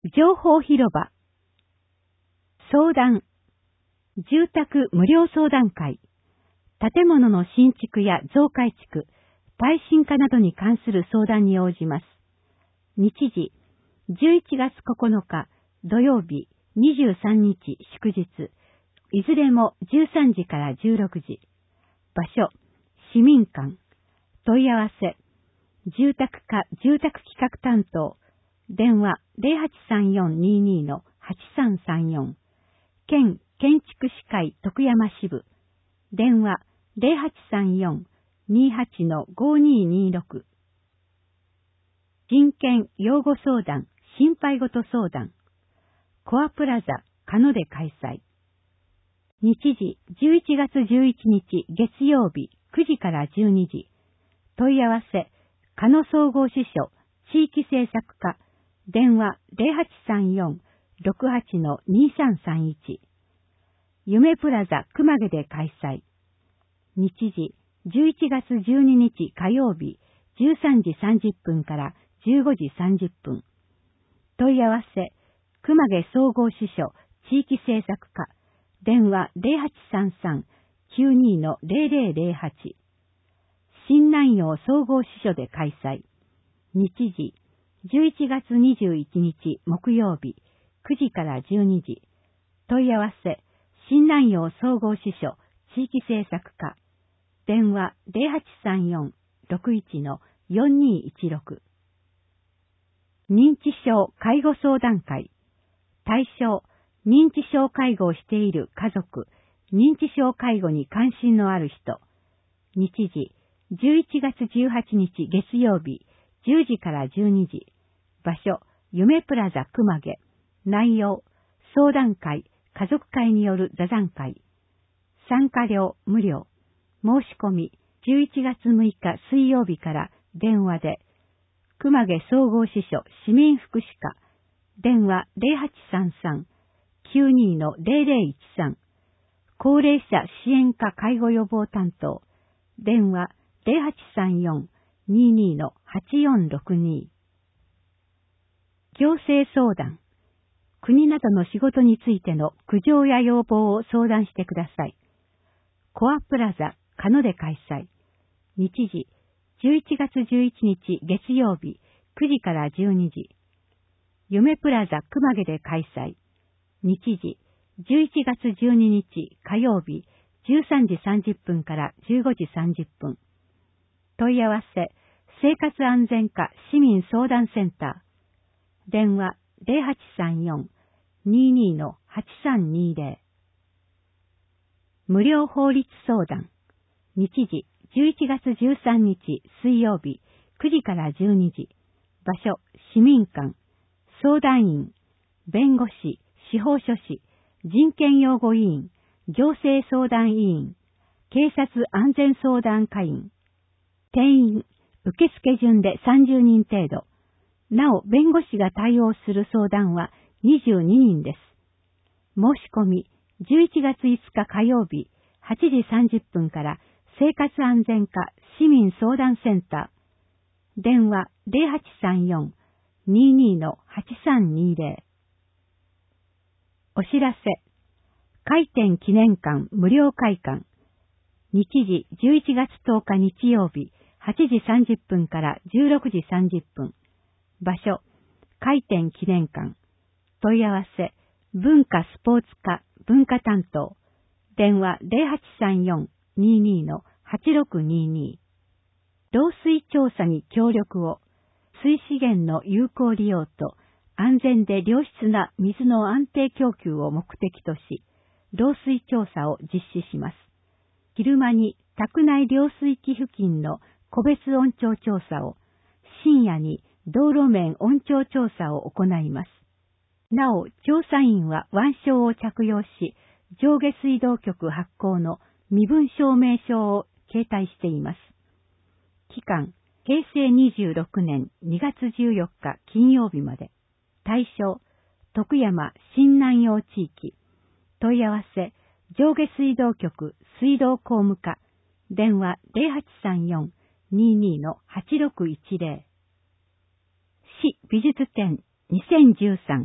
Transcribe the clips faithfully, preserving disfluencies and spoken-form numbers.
情報広場。相談。住宅無料相談会。建物の新築や増改築、耐震化などに関する相談に応じます。日時、じゅういちがつここのか土曜日、にじゅうさんにち祝日、いずれもじゅうさんじからじゅうろくじ。場所、市民館。問い合わせ、住宅課住宅企画担当。電話 ゼロはちさんよんにーにーのはちさんさんよん。県建築士会徳山支部。電話 ゼロはちさんよんにーはちのごにーにーろく。人権養護相談、心配事相談。コアプラザ、かので開催。日時、じゅういちがつじゅういちにち月曜日、くじからじゅうにじ。問い合わせ、かの総合支所、地域政策課。電話 ゼロはちさんよんろくはちのにーさんさんいち。夢プラザ熊毛で開催。日時、じゅういちがつじゅうににち火曜日、じゅうさんじさんじゅっぷんからじゅうごじさんじゅっぷん。問い合わせ、熊毛総合支所、地域政策課。電話 ゼロはちさんさんきゅうにーのゼロゼロゼロはち。新南陽総合支所で開催。日時、じゅういちがつにじゅういちにち木曜日、くじからじゅうにじ。問い合わせ、新南陽総合支所、地域政策課。電話ゼロはちさんよんろくいちのよんにーいちろく。認知症介護相談会。対象、認知症介護をしている家族、認知症介護に関心のある人。日時、じゅういちがつじゅうはちにち月曜日、じゅうじからじゅうにじ。場所、夢プラザ熊毛。内容、相談会、家族会による座談会。参加料無料。申し込み、じゅういちがつむいか水曜日から電話で。熊毛総合支所市民福祉課。電話ゼロはちさんさんきゅうにーのゼロゼロいちさん。高齢者支援課介護予防担当。電話ゼロはちさんよんにーにーのはちよんろくにー。行政相談。国などの仕事についての苦情や要望を相談してください。コアプラザ、かので開催。日時、じゅういちがつじゅういちにち月曜日、くじからじゅうにじ。夢プラザ熊毛で開催。日時、じゅういちがつじゅうににち火曜日、じゅうさんじさんじゅっぷんからじゅうごじさんじゅっぷん。問い合わせ、生活安全課市民相談センター。電話ゼロはちさんよんにーにーのはちさんにーぜろ。無料法律相談。日時、じゅういちがつじゅうさんにち水曜日、くじからじゅうにじ。場所、市民館。相談員、弁護士、司法書士、人権擁護委員、行政相談委員、警察安全相談課員。定員、受付順でさんじゅうにん程度。なお、弁護士が対応する相談はにじゅうににんです。申し込み、じゅういちがついつか火曜日、はちじさんじゅっぷんから生活安全課市民相談センター。電話ゼロはちさんよんにーにーのはちさんにーぜろ。お知らせ。開店記念館無料開館。日時じゅういちがつとおか日曜日、はちじさんじゅっぷんからじゅうろくじさんじゅっぷん。場所、開店記念館。問い合わせ、文化スポーツ課文化担当。電話ゼロはちさんよんにーにーのはちろくにーにー。漏水調査に協力を。水資源の有効利用と安全で良質な水の安定供給を目的とし、漏水調査を実施します。昼間に宅内浄水器付近の個別音調調査を、深夜に道路面音調調査を行います。なお、調査員は腕章を着用し、上下水道局発行の身分証明書を携帯しています。期間、へいせいにじゅうろくねんにがつじゅうよっか金曜日まで。対象、徳山新南陽地域。問い合わせ、上下水道局水道工務課。電話ゼロはちさんよんにーにーのはちろくいちぜろ。市美術展にせんじゅうさん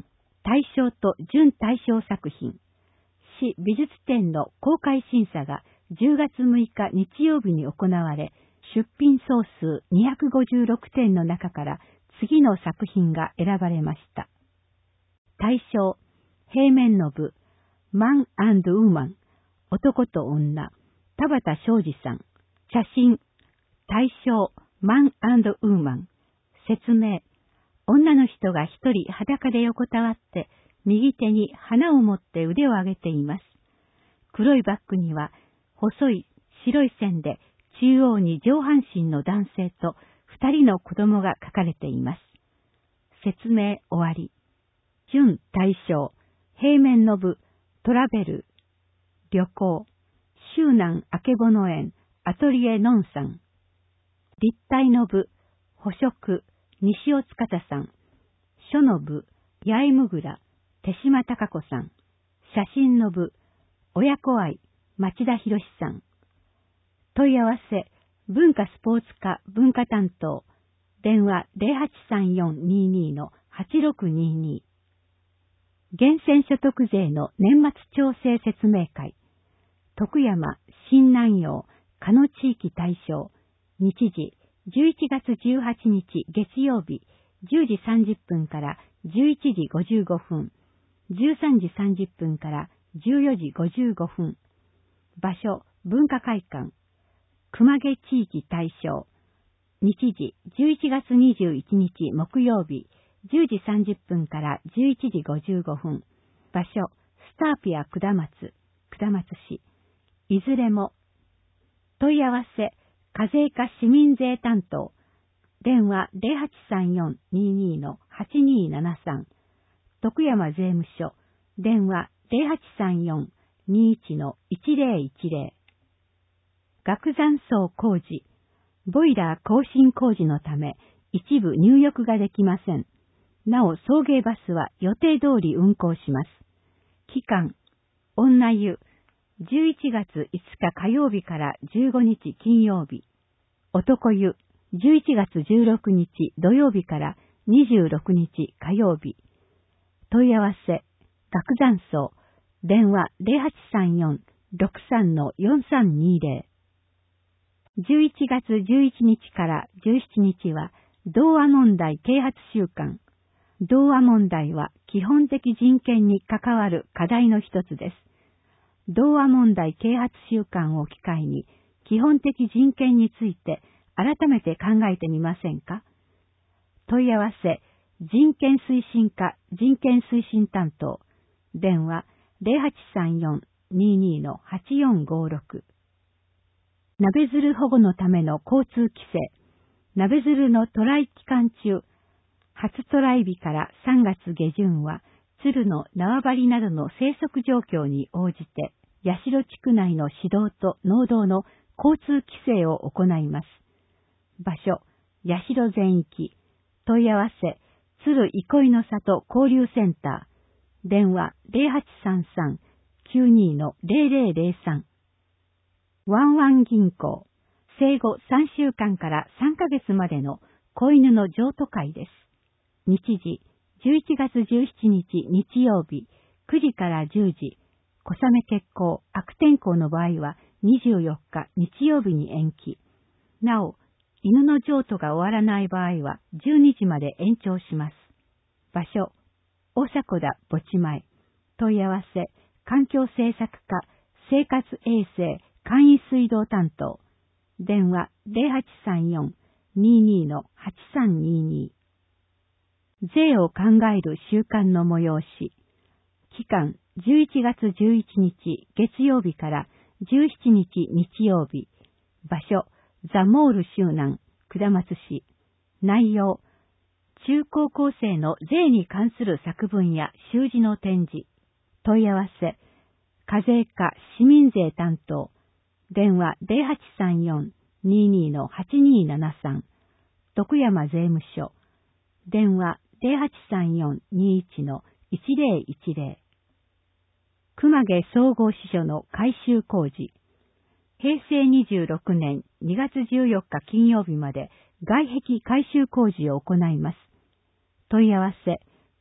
大賞と準大賞作品、市美術展の公開審査がじゅうがつむいか日曜日に行われ、出品総数にひゃくごじゅうろくてんの中から次の作品が選ばれました。大賞、平面の部、マン&ウーマン、男と女、田畑昌司さん。写真、大賞、マン&ウーマン。説明、女の人が一人裸で横たわって、右手に花を持って腕を上げています。黒いバッグには、細い白い線で中央に上半身の男性と二人の子供が描かれています。説明終わり。準大賞、平面の部、トラベル、旅行、周南あけぼの園、アトリエのんさん。立体の部、捕食、西尾塚田さん。書の部、八重むぐら、手島貴子さん。写真の部、親子愛、町田博さん。問い合わせ、文化スポーツ課文化担当。電話 ゼロはちさんよんにーにーのはちろくにーにー。源泉所得税の年末調整説明会。徳山、新南陽、加野地域対象。日時、じゅういちがつじゅうはちにち月曜日、じゅうじさんじゅっぷんからじゅういちじごじゅうごふん、じゅうさんじさんじゅっぷんからじゅうよじごじゅうごふん。場所、文化会館。熊毛地域対象。日時、じゅういちがつにじゅういちにち木曜日、じゅうじさんじゅっぷんからじゅういちじごじゅうごふん。場所、スターピア下松、下松市。いずれも。問い合わせ、課税課市民税担当。電話 ゼロはちさんよんにーにーのはちにーななさん。徳山税務署。電話 ゼロはちさんよんにーいちのいちぜろいちぜろ。岳山層工事。ボイラー更新工事のため、一部入浴ができません。なお、送迎バスは予定通り運行します。期間、女湯、じゅういちがついつか火曜日からじゅうごにち金曜日。男湯、じゅういちがつじゅうろくにち土曜日からにじゅうろくにち火曜日。問い合わせ、岳山層、電話 ゼロはちさんよんろくさんのよんさんにーぜろ。じゅういちがつじゅういちにちからじゅうしちにちは、同和問題啓発週間。同和問題は基本的人権に関わる課題の一つです。同和問題啓発週間を機会に、基本的人権について改めて考えてみませんか？問い合わせ、人権推進課人権推進担当。電話ゼロはちさんよんにーにーのはちよんごろく。ナベヅル保護のための交通規制。ナベヅルの渡来期間中、初渡来日からさんがつげじゅんは、鶴の縄張りなどの生息状況に応じて、八代地区内の市道と農道の交通規制を行います。場所、八代全域。問い合わせ、鶴憩いの里交流センター。電話ゼロはちさんさんきゅうにーのゼロゼロゼロさん。ワンワン銀行。生後さんしゅうかんからさんかげつまでの子犬の譲渡会です。日時、じゅういちがつじゅうしちにち日曜日、くじからじゅうじ。小雨欠航、悪天候の場合はにじゅうよっか日曜日に延期。なお、犬の譲渡が終わらない場合はじゅうにじまで延長します。場所、大迫田墓地前。問い合わせ、環境政策課、生活衛生、簡易水道担当。電話ゼロはちさんよんにーにーのはちさんにーにー。税を考える週間の催し。期間じゅういちがつじゅういちにち月曜日からじゅうしちにち日曜日。場所、ザ・モール周南、下松市。内容、中高校生の税に関する作文や習字の展示。問い合わせ、課税課市民税担当。電話ゼロはちさんよんにーにーのはちにーななさん。徳山税務署。電話ゼロはちさんよんにーいちのいちぜろいちぜろ。熊毛総合支所の改修工事。へいせいにじゅうろくねんにがつじゅうよっか金曜日まで外壁改修工事を行います。問い合わせ、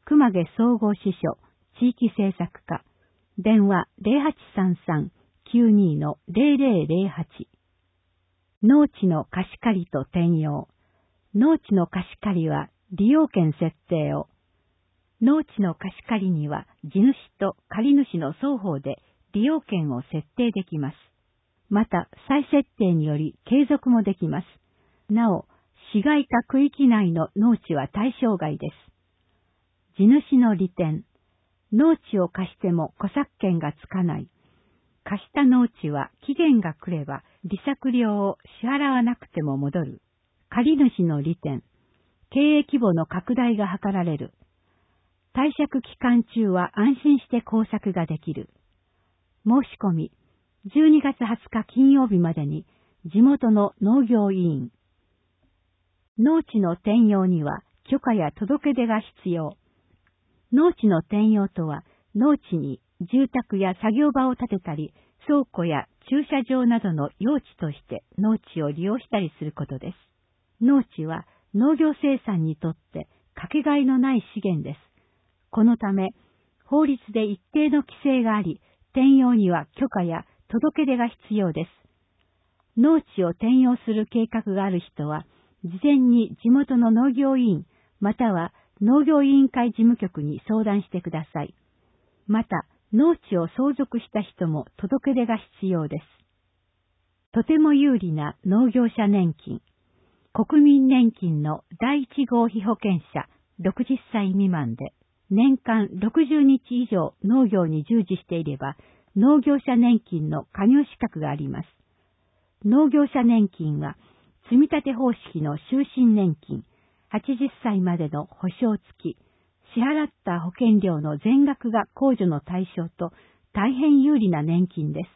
熊毛総合支所、地域政策課、電話 ゼロはちさんさん きゅうに ゼロゼロゼロはち。農地の貸し借りと転用。農地の貸し借りは利用権設定を。農地の貸し借りには地主と借り主の双方で利用権を設定できます。また、再設定により継続もできます。なお、市街化区域内の農地は対象外です。地主の利点。農地を貸しても戸作権がつかない。貸した農地は期限が来れば利作料を支払わなくても戻る。借り主の利点。経営規模の拡大が図られる。貸借期間中は安心して工作ができる。申し込み。じゅうにがつはつか金曜日までに地元の農業委員。農地の転用には許可や届け出が必要。農地の転用とは、農地に住宅や作業場を建てたり、倉庫や駐車場などの用地として農地を利用したりすることです。農地は農業生産にとってかけがえのない資源です。このため、法律で一定の規制があり、転用には許可や届け出が必要です。農地を転用する計画がある人は、事前に地元の農業委員、または農業委員会事務局に相談してください。また、農地を相続した人も届け出が必要です。とても有利な農業者年金。国民年金のだいいち号被保険者ろくじゅっさい未満で、年間ろくじゅうにち以上農業に従事していれば、農業者年金の加入資格があります。農業者年金は、積み立て方式の終身年金、はちじゅっさいまでの保証付き、支払った保険料の全額が控除の対象と大変有利な年金です。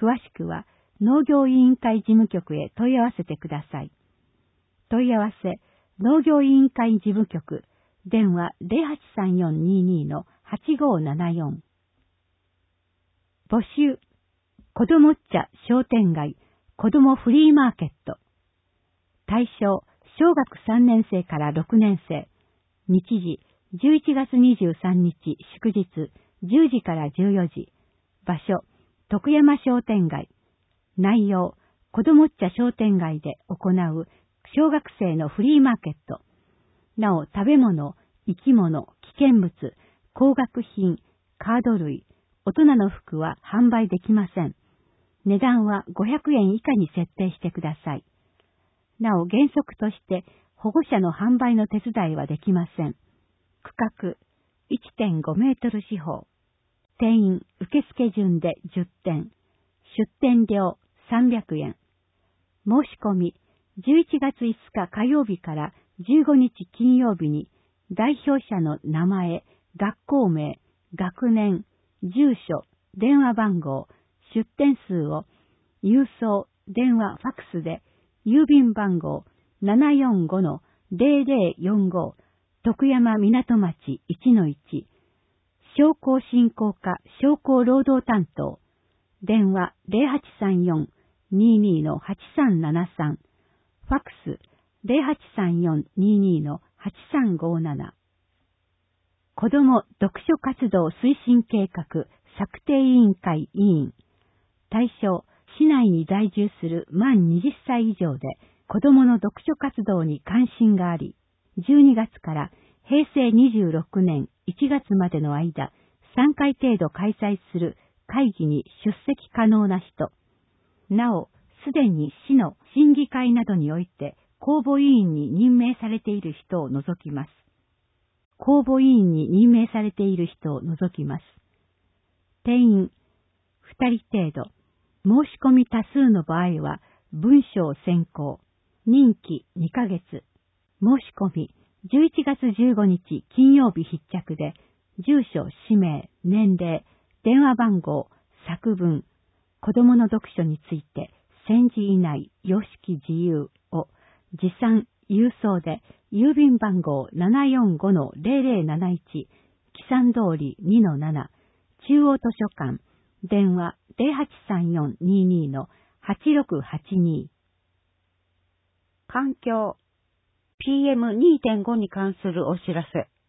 詳しくは農業委員会事務局へ問い合わせてください。問い合わせ、農業委員会事務局、電話 ゼロはちさんよんにーにー はちごーななよん。募集、子どもっちゃ商店街、子どもフリーマーケット。対象、小学さんねん生からろくねん生。日時、じゅういちがつにじゅうさんにち祝日、じゅうじからじゅうよじ。場所、徳山商店街。内容、子どもっちゃ商店街で行う小学生のフリーマーケット。なお、食べ物、生き物、危険物、高額品、カード類、大人の服は販売できません。値段はごひゃくえん以下に設定してください。なお、原則として保護者の販売の手伝いはできません。区画 いってんごメートル四方。定員受付順でじゅってん。出店料さんびゃくえん。申し込みじゅういちがついつか火曜日からじゅうごにち金曜日に代表者の名前、学校名、学年、住所、電話番号、出店数を郵送、電話、ファックスで郵便番号 ななよんごのゼロゼロよんご 徳山港町 いちのいち 商工振興課商工労働担当電話 ゼロはちさんよんにーにー はちさんななさんファックス ゼロはちさんよんにーにー はちさんごーなな子ども読書活動推進計画策定委員会委員対象市内に在住する満はたち以上で子どもの読書活動に関心があり、じゅうにがつからへいせいにじゅうろくねんいちがつまでの間、さんかい程度開催する会議に出席可能な人。なお、すでに市の審議会などにおいて公募委員に任命されている人を除きます。公募委員に任命されている人を除きます。定員ふたり程度。申し込み多数の場合は文章選考。任期にかげつ。申し込みじゅういちがつじゅうごにち金曜日必着で、住所、氏名、年齢、電話番号、作文、子供の読書について、せんじ以内、様式自由を持参、郵送で、郵便番号 ななよんごのゼロゼロなないち、木山通り にのなな、中央図書館、電話 ゼロはちさんよんにーにー はちろくはちにー。環境 ピーエムにてんご に関するお知らせ。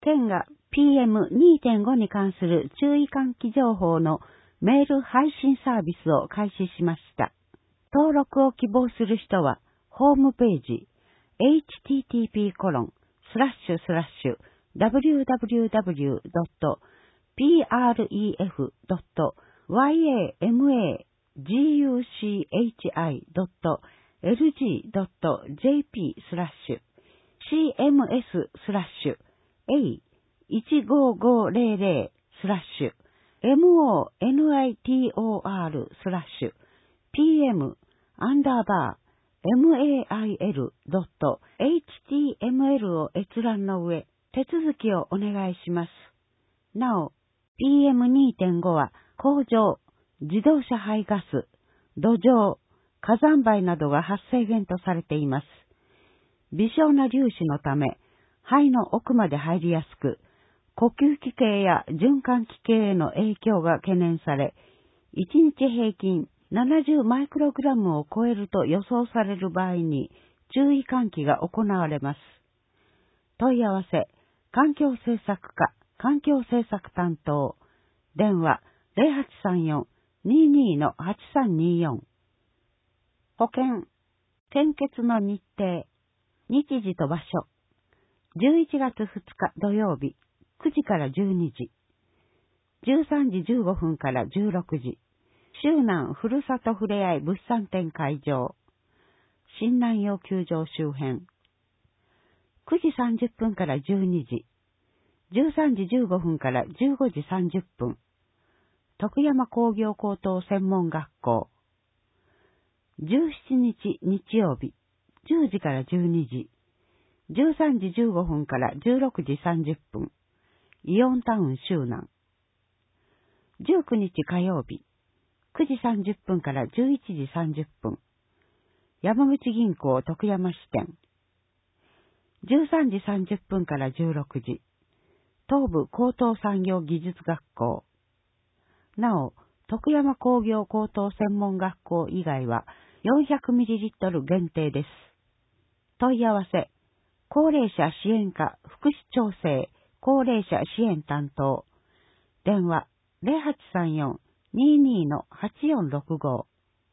県が ピーエムにてんご に関する注意喚起情報のメール配信サービスを開始しました。登録を希望する人は、ホームページ、エイチティーティーピーコロンスラッシュスラッシュダブリューダブリューダブリュードットピーアールイーエフドットワイエーエムエージーユーシーエイチアイドットエルジードットジェーピースラッシュシーエムエススラッシュ エーいちごーごーぜろぜろスラッシュ エムオーエヌアイティーオーアール スラッシュ ピーエム アンダーバー メール ドット エイチティーエムエル を閲覧の上、手続きをお願いします。なお、ピーエムにてんご は工場、自動車排ガス、土壌、火山灰などが発生源とされています。微小な粒子のため、肺の奥まで入りやすく、呼吸器系や循環器系への影響が懸念され、いちにち平均ななじゅうマイクログラムを超えると予想される場合に注意喚起が行われます。問い合わせ、環境政策課、環境政策担当、電話 ゼロはちさんよん にーにー のはちさんにーよん。保険、献血の日程、日時と場所、じゅういちがつふつか土曜日、くじからじゅうにじ、じゅうさんじじゅうごふんからじゅうろくじ、周南ふるさとふれあい物産展会場、新南洋球場周辺、くじさんじゅっぷんからじゅうにじ、じゅうさんじじゅうごふんからじゅうごじさんじゅっぷん、徳山工業高等専門学校、じゅうしちにち日曜日、じゅうじからじゅうにじ、じゅうさんじじゅうごふんからじゅうろくじさんじゅっぷん、イオンタウン周南、じゅうくにち火曜日、くじさんじゅっぷんからじゅういちじさんじゅっぷん、山口銀行徳山支店、じゅうさんじさんじゅっぷんからじゅうろくじ、東部高等産業技術学校。なお、徳山工業高等専門学校以外は よんひゃくミリリットル 限定です。問い合わせ、高齢者支援課福祉調整高齢者支援担当。電話 ゼロはちさんよん にーにー のはちよんろくご。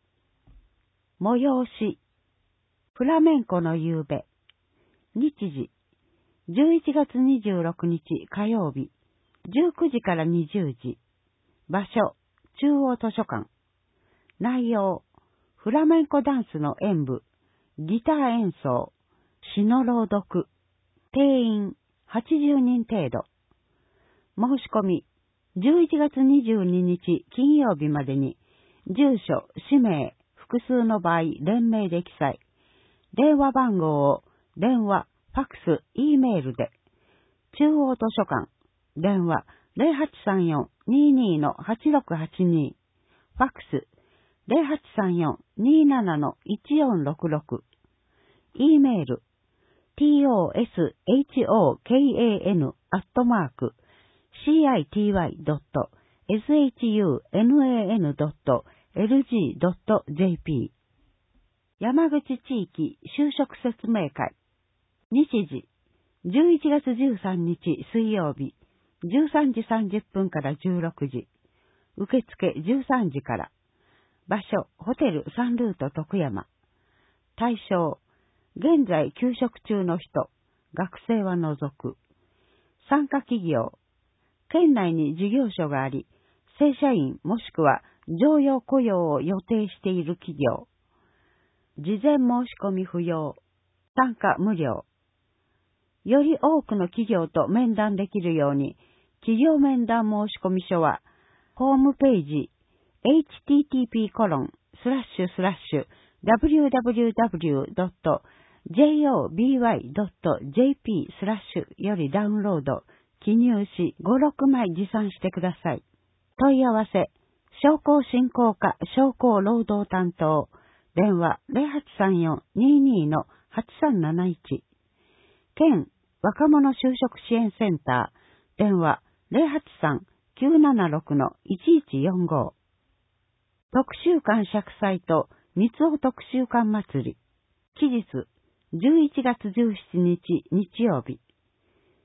催し、フラメンコの夕べ。日時、じゅういちがつにじゅうろくにち火曜日、じゅうくじからにじゅうじ。場所、中央図書館。内容、フラメンコダンスの演舞、ギター演奏、詩の朗読。定員、はちじゅうにん程度。申し込み、じゅういちがつにじゅうににち金曜日までに、住所、氏名、複数の場合、連名で記載。電話番号を、電話、ファックス、E メールで。中央図書館、電話、ゼロはちさんよん にーにー のはちろくはちに。ファックス、ゼロはちさんよん にーなな のいちよんろくろく。E メール、トシホカン アットマーク、シーアイティーワイドットエスエイチユーエヌエーエヌドットエルジードットジェーピー。山口地域就職説明会。日時、じゅういちがつじゅうさんにち水曜日、じゅうさんじさんじゅっぷんからじゅうろくじ。受付じゅうさんじから。場所、ホテルサンルート徳山。対象、現在休職中の人、学生は除く。参加企業、県内に事業所があり、正社員もしくは常用雇用を予定している企業。事前申し込み不要。参加無料。より多くの企業と面談できるように、企業面談申込書は、ホームページ、エイチティーティーピーコロンスラッシュスラッシュダブリューダブリューダブリュードットジェイオービーワイドットジェーピースラッシュよりダウンロード、記入しご、ろくまい持参してください。問い合わせ、商工振興課商工労働担当、電話ゼロはちさんよん にーにー のはちさんなないち。県若者就職支援センター、電話ゼロはちさん きゅうななろく のいちいちよんご。特集館借祭と三尾特集館祭り。期日、じゅういちがつじゅうしちにち日曜日。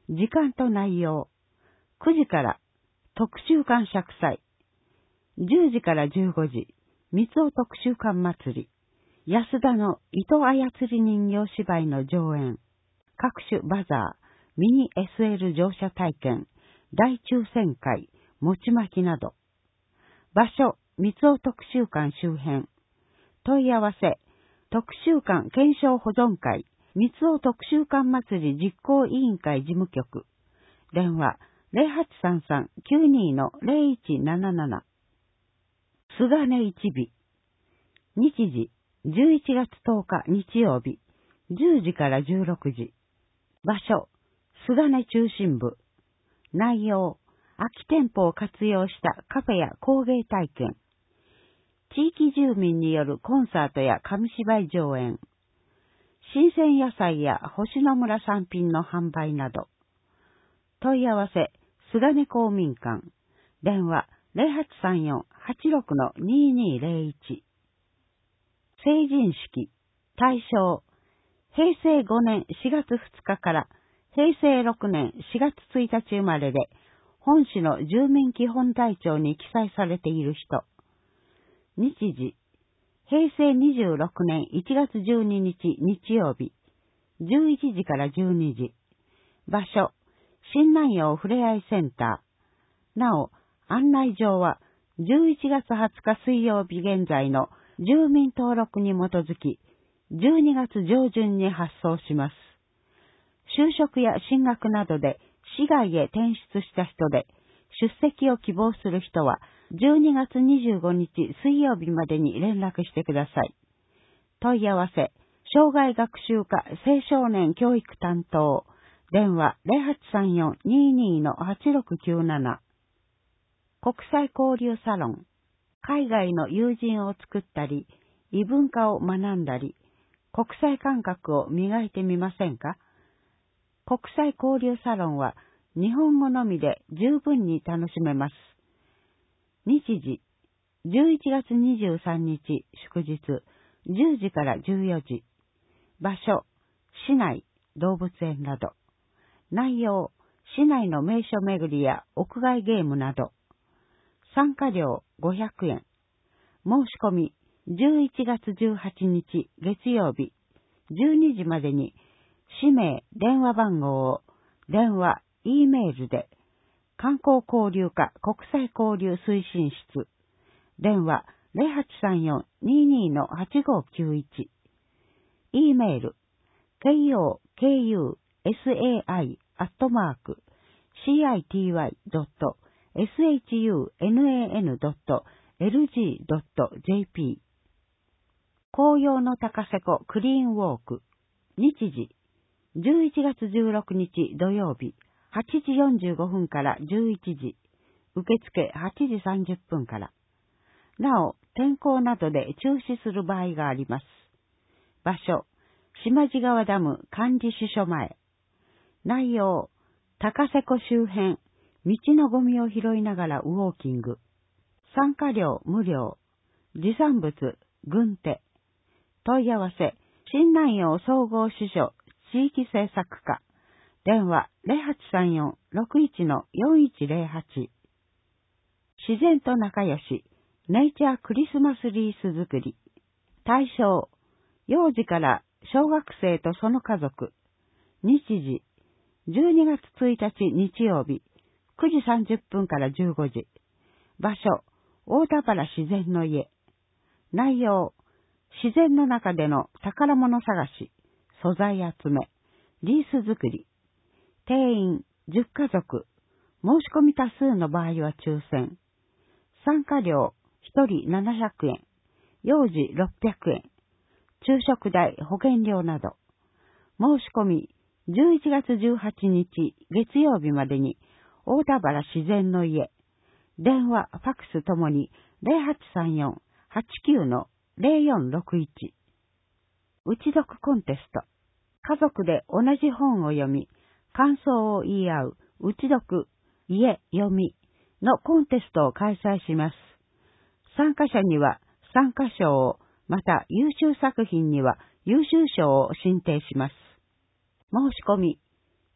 時間と内容。くじから特集館釈祭。じゅうじからじゅうごじ、三尾特集館祭り。安田の糸操り人形芝居の上演。各種バザー、ミニ エスエル 乗車体験、大抽選会、餅巻きなど。場所、三尾特集館周辺。問い合わせ、特集館検証保存会、三尾特集館祭り実行委員会事務局。電話、ゼロはちさんさん きゅうにー のゼロいちなななな。すがね一尾。日時、じゅういちがつとおか日曜日、じゅうじからじゅうろくじ。場所、すがね中心部。内容、空き店舗を活用したカフェや工芸体験。地域住民によるコンサートや紙芝居上演。新鮮野菜や星野村産品の販売など。問い合わせ、すがね公民館。電話、ゼロはちさんよん はちろく にーにーゼロいち。成人式、対象、へいせいごねんしがつふつかからへいせいろくねんしがつついたち生まれで、本市の住民基本台帳に記載されている人。日時、へいせいにじゅうろくねんいちがつじゅうににち日曜日、じゅういちじからじゅうにじ。場所、新南陽ふれあいセンター。なお、案内状はじゅういちがつはつか水曜日現在の住民登録に基づき、じゅうにがつ上旬に発送します。就職や進学などで市外へ転出した人で、出席を希望する人は、じゅうにがつにじゅうごにち水曜日までに連絡してください。問い合わせ、障害学習課青少年教育担当、電話 ゼロはちさんよん にーにー のはちろくきゅうなな。国際交流サロン、海外の友人を作ったり、異文化を学んだり、国際感覚を磨いてみませんか？国際交流サロンは日本語のみで十分に楽しめます。日時、じゅういちがつにじゅうさんにち祝日、じゅうじからじゅうよじ。場所、市内、動物園など。内容、市内の名所巡りや屋外ゲームなど。参加料ごひゃくえん。申し込み、じゅういちがつじゅうはちにち月曜日、じゅうにじまでに、氏名、電話番号を、電話、Eメールで、観光交流課国際交流推進室、電話ゼロはちさんよん にーにー のはちごきゅういち、Eメール、ケーオーケーユーエスエーアイ アットマーク シーアイティーワイ ドット エスエイチユーエヌエーエヌ ドット エルジー ドット ジェーピー。紅葉の高瀬湖クリーンウォーク。日時、じゅういちがつじゅうろくにち土曜日、はちじよんじゅうごふんからじゅういちじ。受付はちじさんじゅっぷんから。なお、天候などで中止する場合があります。場所、島地川ダム管理支所前。内容、高瀬湖周辺、道のゴミを拾いながらウォーキング。参加料無料。持参物、軍手。問い合わせ、新南陽総合支所地域政策課。電話ゼロはちさんよん ろくいち よんいちゼロはち。自然と仲良し、ネイチャークリスマスリース作り。対象、幼児から小学生とその家族。日時、じゅうにがつついたち日曜日、くじさんじゅっぷんからじゅうごじ。場所、大田原自然の家。内容、自然の中での宝物探し、素材集め、リース作り。定員じゅっかぞく。申し込み多数の場合は抽選。参加料ひとりななひゃくえん。幼児ろっぴゃくえん。昼食代、保険料など。申し込みじゅういちがつじゅうはちにち月曜日までに大田原自然の家。電話、ファックスともにゼロはちさんよん はちきゅう ゼロよんろくいち。うち読コンテスト。家族で同じ本を読み、感想を言い合う、うち読、家、読みのコンテストを開催します。参加者には参加賞を、また優秀作品には優秀賞を進呈します。申し込み、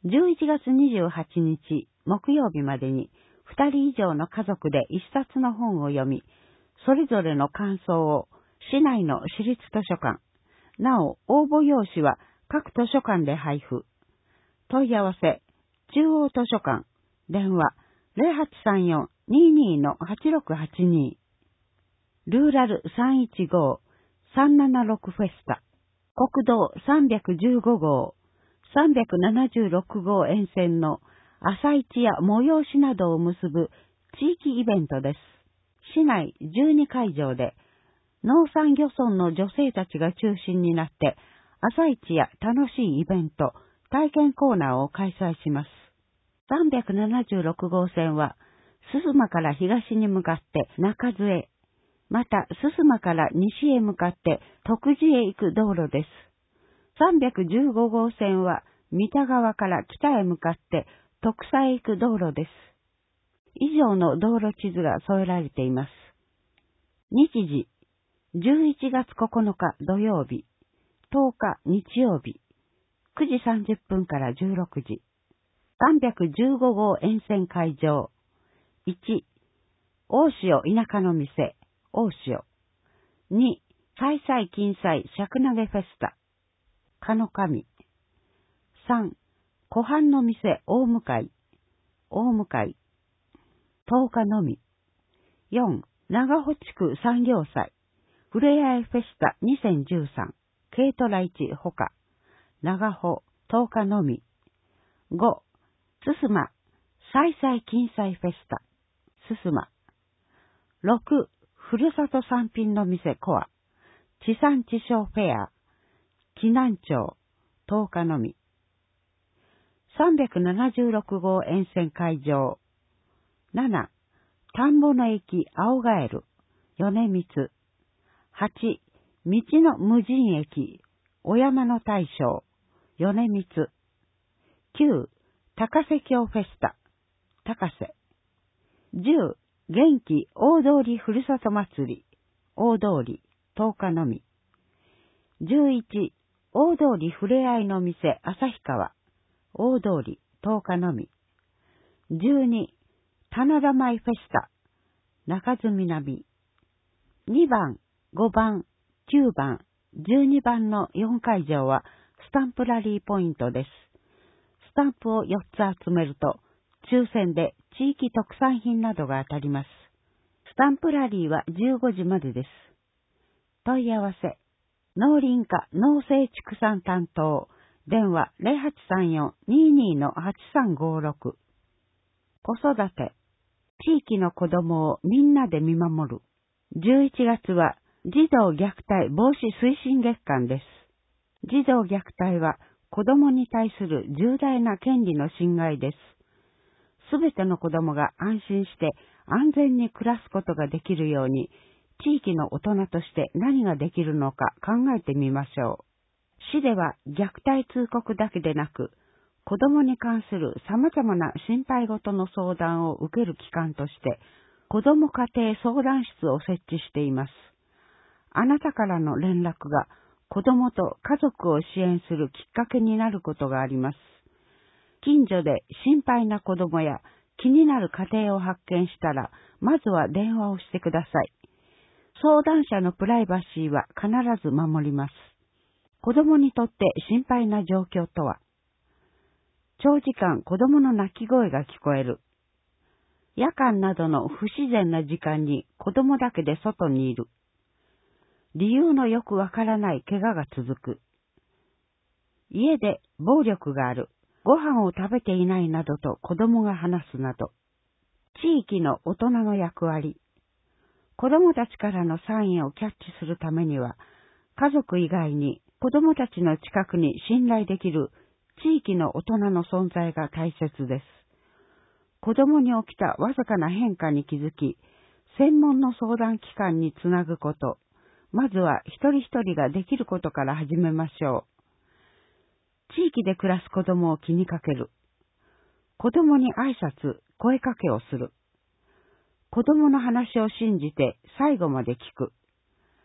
じゅういちがつにじゅうはちにち木曜日までにふたり以上の家族で一冊の本を読み、それぞれの感想を市内の私立図書館、なお応募用紙は各図書館で配布。問い合わせ、中央図書館、電話 ゼロはちさんよん にーにー はちろくはちにー、ルーラルさんいちごさんななろくフェスタ、国道さんびゃくじゅうごごう、さんびゃくななじゅうろくごう沿線の朝市や催しなどを結ぶ地域イベントです。市内じゅうにかいじょうで農産漁村の女性たちが中心になって朝市や楽しいイベント、体験コーナーを開催します。さんびゃくななじゅうろくごうせんは、須磨から東に向かって中津へ、また須磨から西へ向かって徳地へ行く道路です。さんびゃくじゅうごごうせんは、三田川から北へ向かって徳佐へ行く道路です。以上の道路地図が添えられています。日時、じゅういちがつここのか土曜日、とおか日曜日、くじさんじゅっぷんからじゅうろくじ。さんびゃくじゅうごごう沿線会場。いち、大潮田舎の店、大潮。に、彩彩金彩尺投げフェスタ、かの神。さん、湖畔の店大向かい、大向かい。とおかのみ。よん、長穂地区産業祭、ふれあいフェスタにせんじゅうさん、軽トラ市ほか、長穂とおかのみ。ご、すすま、彩彩金彩フェスタ、すすま。ろく、ふるさと産品の店コア、地産地消フェア、紀南町、とおかのみ。さんびゃくななじゅうろくごう沿線会場。なな、田んぼの駅青ガエル、米光。はち、道の無人駅、お山の大将、米光。きゅう、高瀬峡フェスタ、高瀬。じゅう、元気大通りふるさと祭り、大通り、とおかのみ。じゅういち、大通りふれあいの店旭川、大通り、とおかのみ。じゅうに、棚田舞フェスタ、中津南。にばん、ごばん、きゅうばん、じゅうにばんのよんかいじょうはスタンプラリーポイントです。スタンプをよっつ集めると、抽選で地域特産品などが当たります。スタンプラリーはじゅうごじまでです。問い合わせ、農林課農政畜産担当、電話 ゼロはちさんよん にーにー はちさんごろく。子育て、地域の子供をみんなで見守る。じゅういちがつは児童虐待防止推進月間です。児童虐待は子供に対する重大な権利の侵害です。すべての子供が安心して安全に暮らすことができるように、地域の大人として何ができるのか考えてみましょう。市では虐待通告だけでなく、子供に関する様々な心配事の相談を受ける機関として、子供家庭相談室を設置しています。あなたからの連絡が子供と家族を支援するきっかけになることがあります。近所で心配な子供や気になる家庭を発見したら、まずは電話をしてください。相談者のプライバシーは必ず守ります。子供にとって心配な状況とは、長時間子供の泣き声が聞こえる。夜間などの不自然な時間に子供だけで外にいる。理由のよくわからない怪我が続く。家で暴力がある。ご飯を食べていないなどと子供が話すなど。地域の大人の役割。子供たちからのサインをキャッチするためには、家族以外に子供たちの近くに信頼できる地域の大人の存在が大切です。子供に起きたわずかな変化に気づき、専門の相談機関につなぐこと、まずは一人一人ができることから始めましょう。地域で暮らす子供を気にかける。子供に挨拶、声かけをする。子供の話を信じて最後まで聞く。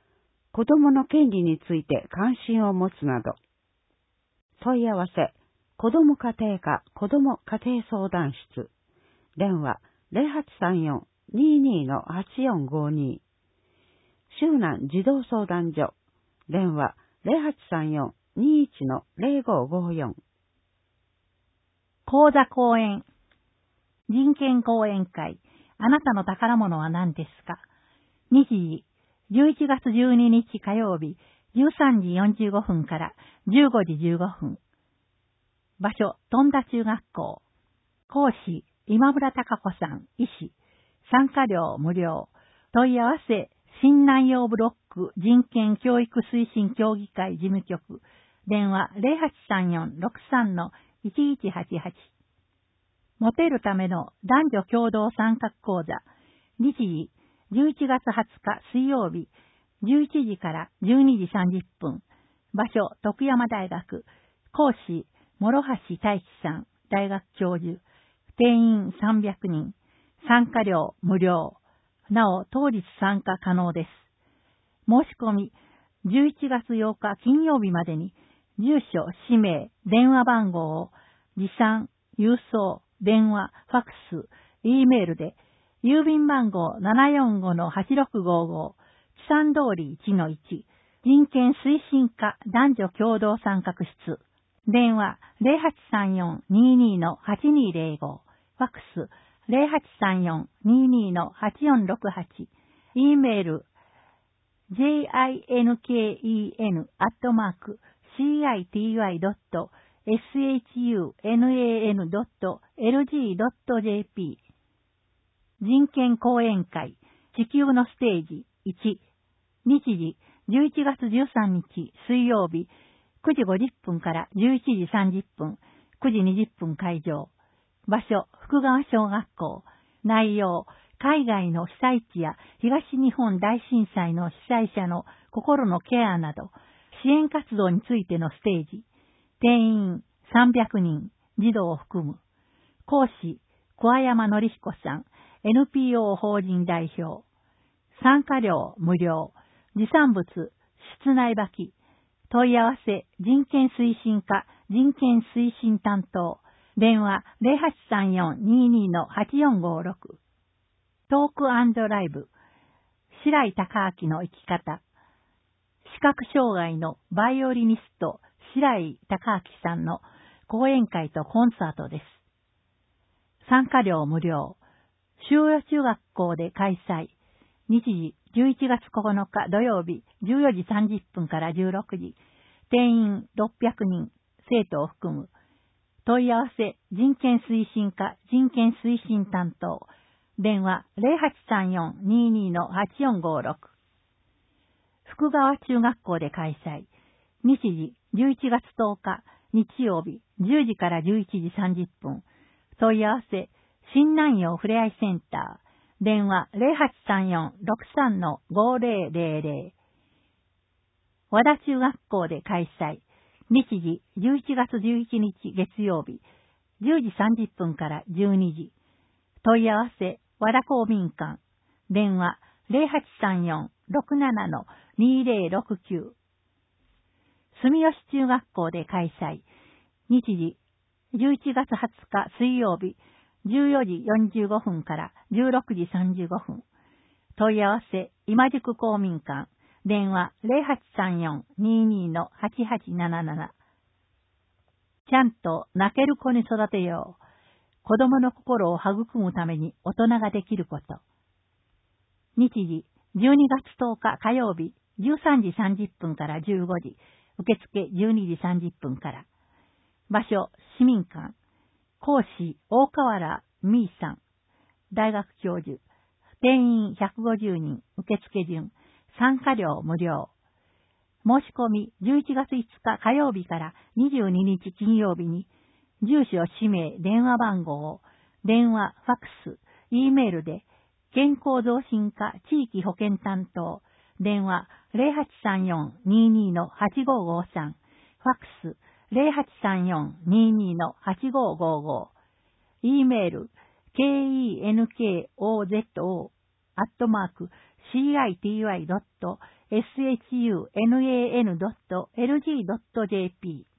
子供の権利について関心を持つなど。問い合わせ、 子ども家庭科子ども家庭相談室。電話 ゼロはちさんよん にーにー はちよんごに。周南児童相談所。電話 ゼロはちさんよん にーいち ゼロごごよん。 講座講演。人権講演会。あなたの宝物は何ですか？日時、じゅういちがつじゅうににち火曜日、じゅうさんじよんじゅうごふんからじゅうごじじゅうごふん。場所、富田中学校。講師、今村孝子さん、医師。参加料無料。問い合わせ、新南陽ブロック人権教育推進協議会事務局。電話 ゼロはちさんよん ろくさん いちいちはちはち。モテるための男女共同参画講座。日時、じゅういちがつはつか水曜日、じゅういちじからじゅうにじさんじゅっぷん。場所、徳山大学。講師、諸橋大樹さん、大学教授。定員さんびゃくにん。参加料無料。なお、当日参加可能です。申し込み、じゅういちがつようか金曜日までに、住所、氏名、電話番号を、持参、郵送、電話、ファックス、Eメールで、郵便番号 ななよんごのはちろくごご、地産通り いちのいち、人権推進課男女共同参画室。電話 ゼロはちさんよん にーにー はちにーぜろご、ファックスゼロはちさんよん にーにー はちよんろくはち、Eメール ジンケン アットマーク シーアイティーワイ ドット エスエイチユーエヌエーエヌ ドット エルジー ドット ジェーピー。人権講演会、地球のステージいち。日時、じゅういちがつじゅうさんにち水曜日、くじごじゅっぷんからじゅういちじさんじゅっぷん、くじにじゅっぷん会場。場所、福川小学校。内容、海外の被災地や東日本大震災の被災者の心のケアなど、支援活動についてのステージ。定員さんびゃくにん、児童を含む。講師、桑山紀彦さん、エヌピーオー 法人代表。参加料無料。持参物、室内履き。問い合わせ、人権推進課、人権推進担当。電話 ゼロはちさんよん にーにー はちよんごろく。トーク&ライブ。白井孝明の生き方。視覚障害のバイオリニスト、白井孝明さんの講演会とコンサートです。参加料無料。修与中学校で開催。日時じゅういちがつここのか土曜日じゅうよじさんじゅっぷんからじゅうろくじ。定員ろっぴゃくにん、生徒を含む。問い合わせ、人権推進課、人権推進担当。電話ゼロはちさんよん にーにー はちよんごろく。福川中学校で開催。日時じゅういちがつとおか日曜日じゅうじからじゅういちじさんじゅっぷん。問い合わせ、新南陽ふれあいセンター。電話ゼロはちさんよん ろくさん ごぜろぜろぜろ。和田中学校で開催。日時じゅういちがつじゅういちにち月曜日じゅうじさんじゅっぷんからじゅうにじ。問い合わせ、和田公民館。電話ゼロはちさんよん ろくなな にーぜろろくきゅう。住吉中学校で開催。日時じゅういちがつはつか水曜日じゅうよじよんじゅうごふんからじゅうろくじさんじゅうごふん。問い合わせ、今宿公民館。電話ゼロはちさんよん にーにー はちはちなななな。ちゃんと泣ける子に育てよう。子供の心を育むために大人ができること。日時じゅうにがつとおか火曜日じゅうさんじさんじゅっぷんからじゅうごじ。受付じゅうにじさんじゅっぷんから。場所、市民館。講師、大河原美衣さん。大学教授。定員ひゃくごじゅうにん。受付順。参加料無料。申し込みじゅういちがついつか火曜日からにじゅうににち金曜日に、住所、氏名、電話番号を、電話、ファックス、Eメールで、健康増進課地域保健担当、電話ゼロはちさんよん にーにー はちごごさん、ファックスゼロはちさんよん にーにー はちごごご、Eメール、ケーイーエヌケーオーゼットオー アットマーク シーアイティーワイ ドット エスエイチユーエヌエーエヌ ドット エルジー ドット ジェーピー